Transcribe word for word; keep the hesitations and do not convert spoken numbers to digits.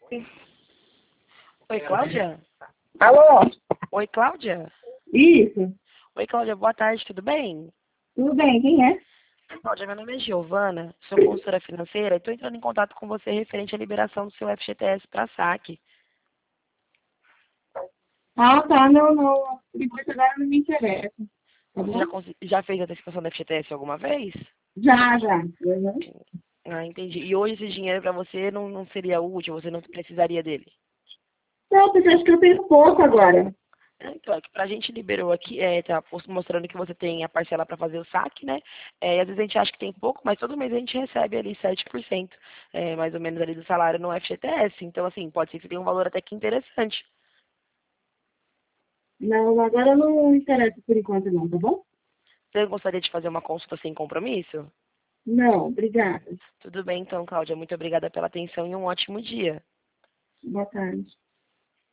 Oi, Cláudia? Alô? Oi, Cláudia? Isso. Oi, Cláudia, boa tarde, tudo bem? Tudo bem, quem é? Cláudia, meu nome é Giovana, sou consultora financeira e estou entrando em contato com você referente à liberação do seu F G T S para saque. Ah, tá, não, não. Por enquanto agora não me interessa. Tá Você já, bom? consi- já fez a antecipação do F G T S alguma vez? Já, já. Uhum. Ah, entendi. E hoje esse dinheiro para você não, não seria útil, você não precisaria dele? Não, porque acho que eu tenho pouco agora. É, Então, é que pra gente liberou aqui, é, tá pos- mostrando que você tem a parcela para fazer o saque, né? É, e às vezes a gente acha que tem pouco, mas todo mês a gente recebe ali sete por cento, é, mais ou menos ali do salário no F G T S. Então, assim, pode ser que tenha um valor até que interessante. Não, agora não me interessa por enquanto não, tá bom? Você gostaria de fazer uma consulta sem compromisso? Não, obrigada. Tudo bem, então, Cláudia. Muito obrigada pela atenção e um ótimo dia. Boa tarde.